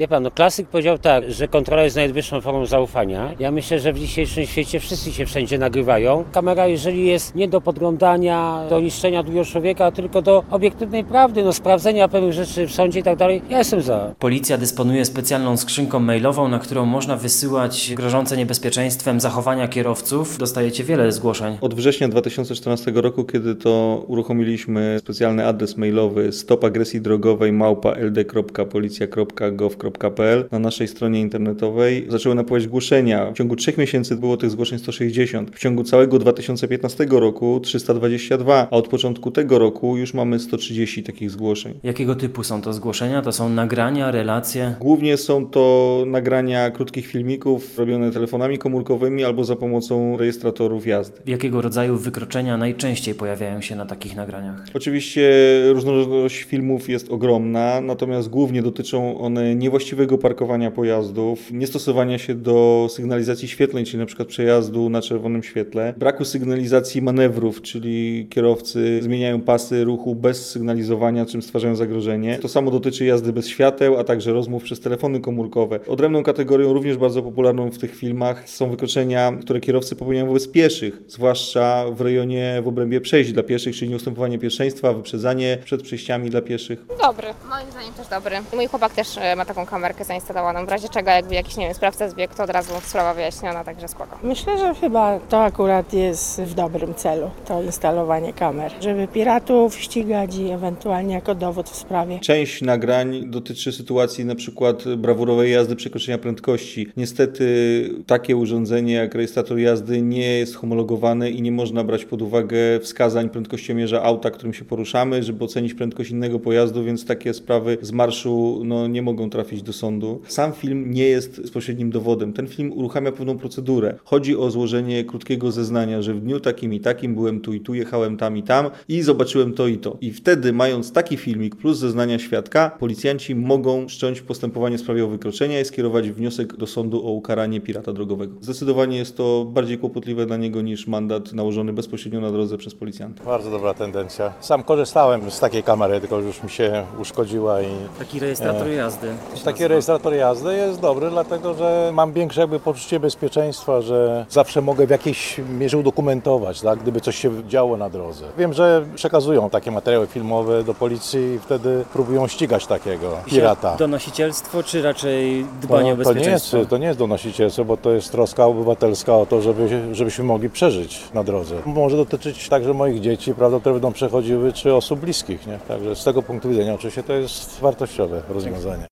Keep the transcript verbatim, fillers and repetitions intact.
Wie pan, no klasyk powiedział tak, że kontrola jest najwyższą formą zaufania. Ja myślę, że w dzisiejszym świecie wszyscy się wszędzie nagrywają. Kamera, jeżeli jest nie do podglądania, do niszczenia drugiego człowieka, tylko do obiektywnej prawdy, no sprawdzenia pewnych rzeczy w sądzie i tak dalej, ja jestem za. Policja dysponuje specjalną skrzynką mailową, na którą można wysyłać grożące niebezpieczeństwem zachowania kierowców. Dostajecie wiele zgłoszeń. Od września dwa tysiące czternastego roku, kiedy to uruchomiliśmy specjalny adres mailowy stop agresji drogowej małpa l d kropka policja kropka gov kropka p l na naszej stronie internetowej, zaczęły napływać zgłoszenia. W ciągu trzech miesięcy było tych zgłoszeń sto sześćdziesiąt. W ciągu całego dwa tysiące piętnastego roku trzysta dwadzieścia dwa, a od początku tego roku już mamy sto trzydzieści takich zgłoszeń. Jakiego typu są to zgłoszenia? To są nagrania, relacje? Głównie są to nagrania krótkich filmików robione telefonami komórkowymi albo za pomocą rejestratorów jazdy. Jakiego rodzaju wykroczenia najczęściej pojawiają się na takich nagraniach? Oczywiście różnorodność filmów jest ogromna, natomiast głównie dotyczą one niewłaściwego parkowania pojazdów, niestosowania się do sygnalizacji świetlnej, czyli np. przejazdu na czerwonym świetle, braku sygnalizacji manewrów, czyli kierowcy zmieniają pasy ruchu bez sygnalizowania, czym stwarzają zagrożenie. To samo dotyczy jazdy bez świateł, a także rozmów przez telefony komórkowe. Odrębną kategorią, również bardzo popularną w tych filmach, są wykroczenia, które kierowcy popełniają wobec pieszych, zwłaszcza w rejonie w obrębie przejść dla pieszych, czyli nieustępowanie pierwszeństwa, wyprzedzanie przed przejściami dla pieszych. Dobry, moim zdaniem też dobry. Mój chłopak też e, ma taką kamerkę zainstalowaną, w razie czego jakby jakiś, nie wiem, sprawca zbiegł, to od razu sprawa wyjaśniona, także spoko. Myślę, że chyba to akurat jest w dobrym celu, to instalowanie kamer, żeby piratów ścigać i ewentualnie jako dowód w sprawie. Część nagrań dotyczy sytuacji na przykład brawurowej jazdy, przekroczenia prędkości. Niestety takie urządzenie jak rejestrator jazdy nie jest homologowane i nie można brać pod uwagę wskazań prędkościomierza auta, którym się poruszamy, żeby ocenić prędkość innego pojazdu, więc takie sprawy z marszu no, nie mogą trafić do sądu. Sam film nie jest bezpośrednim dowodem. Ten film uruchamia pewną procedurę. Chodzi o złożenie krótkiego zeznania, że w dniu takim i takim byłem tu i tu, jechałem tam i tam i zobaczyłem to i to. I wtedy, mając taki filmik plus zeznania świadka, policjanci mogą wszcząć postępowanie w sprawie o wykroczenia i skierować wniosek do sądu o ukaranie pirata drogowego. Zdecydowanie jest to bardziej kłopotliwe dla niego niż mandat nałożony bezpośrednio na drodze przez policjanta. Bardzo dobra tendencja. Sam korzystałem z takiej kamery, tylko już mi się uszkodziła i... Taki rejestrator e, jazdy. Taki rejestrator jazdy jest dobry, dlatego że mam większe jakby poczucie bezpieczeństwa, że zawsze mogę w jakiejś mierze udokumentować, tak, gdyby coś się działo na drodze. Wiem, że przekazują takie materiały filmowe do policji i wtedy próbują ścigać takiego pirata. Donosicielstwo, czy raczej dbanie o To, to, nie jest, bezpieczeństwo? to nie jest donosicielstwo, bo to jest troska obywatelska o to, żeby, żebyśmy mogli przeżyć na drodze. Może dotyczyć także moich dzieci, prawda, które będą przechodziły, czy osób bliskich, nie? Także z tego punktu widzenia oczywiście to jest wartościowe rozwiązanie.